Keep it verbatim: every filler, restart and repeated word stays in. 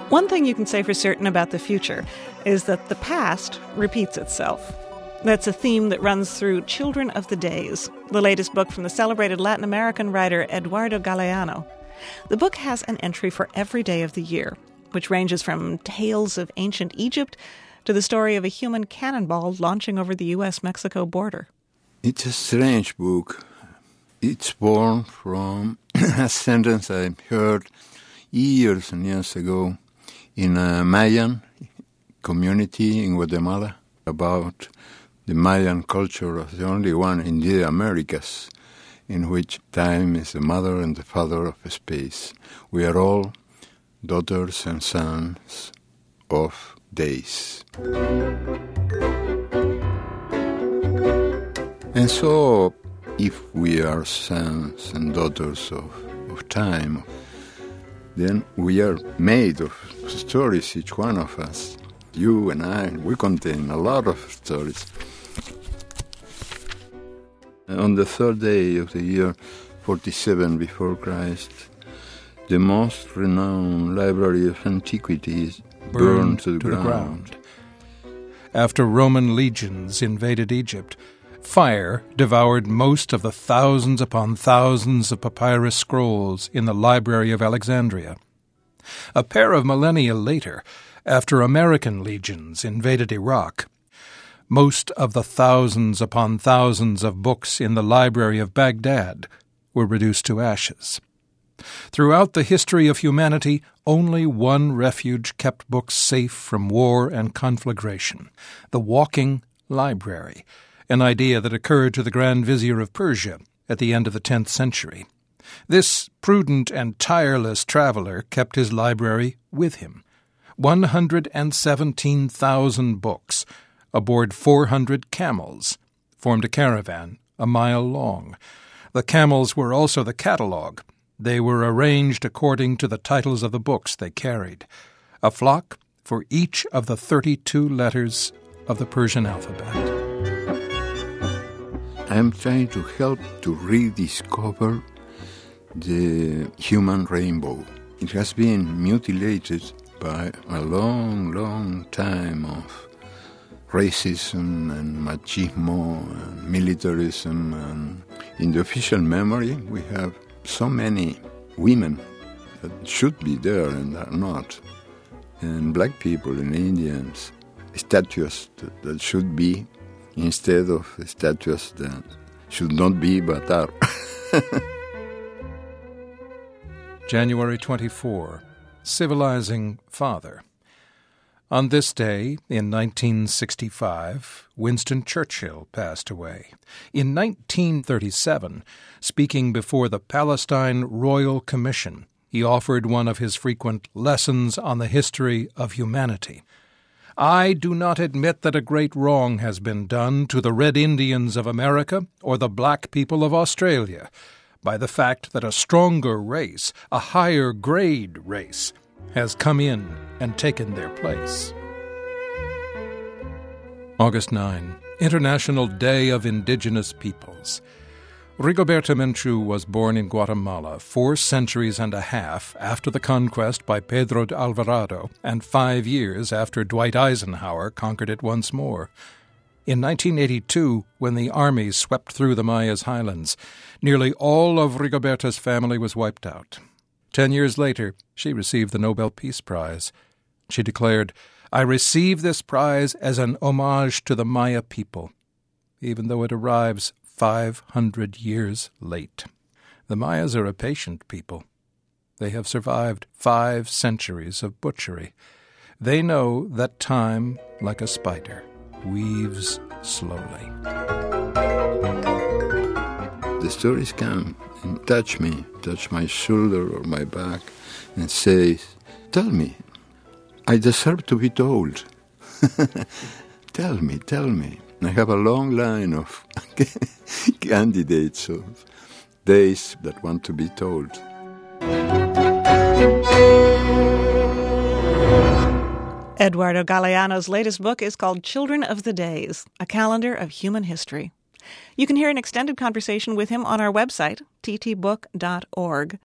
One thing you can say for certain about the future is that the past repeats itself. That's a theme that runs through Children of the Days, the latest book from the celebrated Latin American writer Eduardo Galeano. The book has an entry for every day of the year, which ranges from tales of ancient Egypt to the story of a human cannonball launching over the U S Mexico border. It's a strange book. It's born from a sentence I heard years and years ago in a Mayan community in Guatemala about the Mayan culture as the only one in the Americas in which time is the mother and the father of space. We are all daughters and sons of days. And so, if we are sons and daughters of, of time, then we are made of stories, each one of us. You and I, we contain a lot of stories. On the third day of the year forty-seven before Christ, the most renowned library of antiquities burned, burned to, the, to ground. the ground. After Roman legions invaded Egypt, fire devoured most of the thousands upon thousands of papyrus scrolls in the Library of Alexandria. A pair of millennia later, after American legions invaded Iraq, most of the thousands upon thousands of books in the Library of Baghdad were reduced to ashes. Throughout the history of humanity, only one refuge kept books safe from war and conflagration: the walking library, an idea that occurred to the Grand Vizier of Persia at the end of the tenth century. This prudent and tireless traveler kept his library with him. one hundred seventeen thousand books, aboard four hundred camels, formed a caravan a mile long. The camels were also the catalogue. They were arranged according to the titles of the books they carried, a flock for each of the thirty-two letters of the Persian alphabet. I'm trying to help to rediscover the human rainbow. It has been mutilated by a long, long time of racism and machismo and militarism. And in the official memory, we have so many women that should be there and are not, and black people and Indians, statues that, that should be instead of statues that should not be but are. January twenty-fourth, Civilizing Father. On this day, in nineteen sixty-five, Winston Churchill passed away. In nineteen thirty-seven, speaking before the Palestine Royal Commission, he offered one of his frequent lessons on the history of humanity. I do not admit that a great wrong has been done to the Red Indians of America or the black people of Australia by the fact that a stronger race, a higher grade race, has come in and taken their place. August ninth, International Day of Indigenous Peoples. Rigoberta Menchú was born in Guatemala four centuries and a half after the conquest by Pedro de Alvarado and five years after Dwight Eisenhower conquered it once more. In nineteen eighty-two, when the army swept through the Mayas highlands, nearly all of Rigoberta's family was wiped out. Ten years later, she received the Nobel Peace Prize. She declared, "I receive this prize as an homage to the Maya people, even though it arrives five hundred years late." The Mayas are a patient people. They have survived five centuries of butchery. They know that time, like a spider, weaves slowly. The stories come and touch me, touch my shoulder or my back, and say, "Tell me, I deserve to be told." Tell me, tell me. I have a long line of candidates of days that want to be told. Eduardo Galeano's latest book is called Children of the Days, A Calendar of Human History. You can hear an extended conversation with him on our website, t t book dot org.